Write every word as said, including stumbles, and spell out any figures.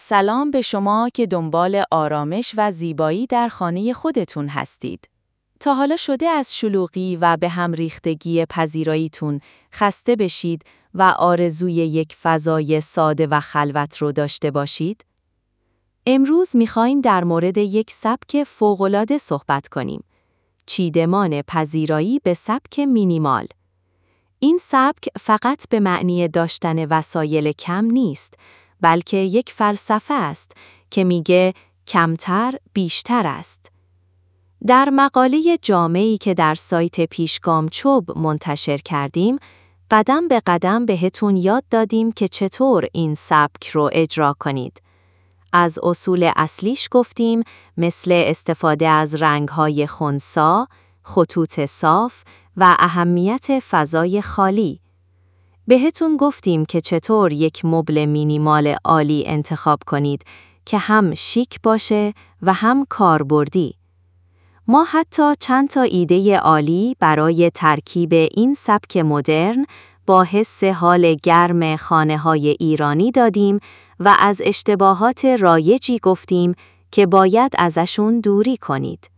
سلام به شما که دنبال آرامش و زیبایی در خانه خودتون هستید. تا حالا شده از شلوغی و به هم ریختگی پذیراییتون خسته بشید و آرزوی یک فضای ساده و خلوت رو داشته باشید؟ امروز می‌خوایم در مورد یک سبک فوق‌العاده صحبت کنیم. چیدمان پذیرایی به سبک مینیمال. این سبک فقط به معنی داشتن وسایل کم نیست، بلکه یک فلسفه است که میگه کمتر بیشتر است. در مقاله جامعی که در سایت پیشگامچوب منتشر کردیم، قدم به قدم بهتون یاد دادیم که چطور این سبک رو اجرا کنید. از اصول اصلیش گفتیم، مثل استفاده از رنگ‌های خنثی، خطوط صاف و اهمیت فضای خالی. بهتون گفتیم که چطور یک مبل مینیمال عالی انتخاب کنید که هم شیک باشه و هم کاربردی. ما حتی چند تا ایده عالی برای ترکیب این سبک مدرن با حس حال گرم خانه‌های ایرانی دادیم و از اشتباهات رایجی گفتیم که باید ازشون دوری کنید.